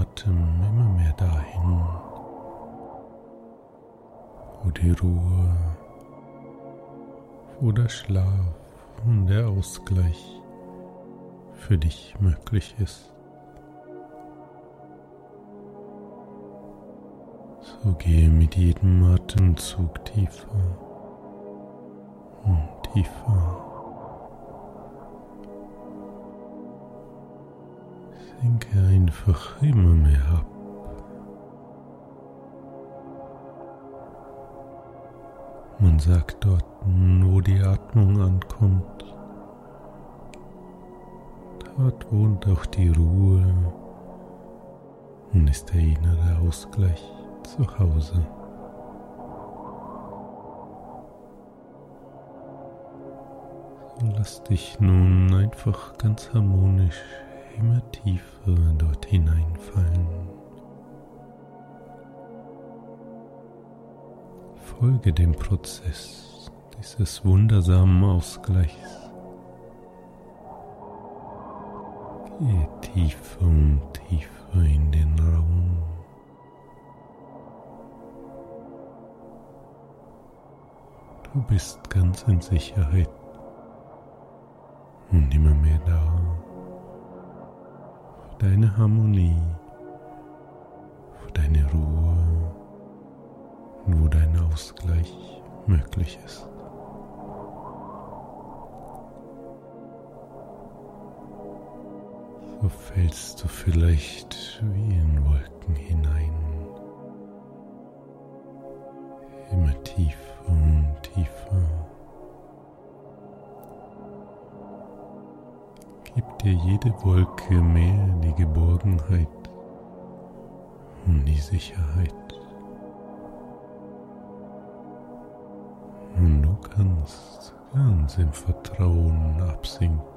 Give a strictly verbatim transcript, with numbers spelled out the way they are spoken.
Atem immer mehr dahin, wo die Ruhe, wo der Schlaf und der Ausgleich für dich möglich ist. So gehe mit jedem Atemzug tiefer und tiefer. Sinke einfach immer mehr ab. Man sagt dort, wo die Atmung ankommt, dort wohnt auch die Ruhe und ist der innere Ausgleich zu Hause. So lass dich nun einfach ganz harmonisch immer tiefer dort hineinfallen. Folge dem Prozess dieses wundersamen Ausgleichs. Gehe tiefer und tiefer in den Raum. Du bist ganz in Sicherheit und immer mehr da. Für deine Harmonie, für deine Ruhe und wo dein Ausgleich möglich ist. So fällst du vielleicht wie in Wolken hinein, immer tiefer und tiefer. Gib dir jede Wolke mehr die Geborgenheit und die Sicherheit. Und du kannst ganz im Vertrauen absinken.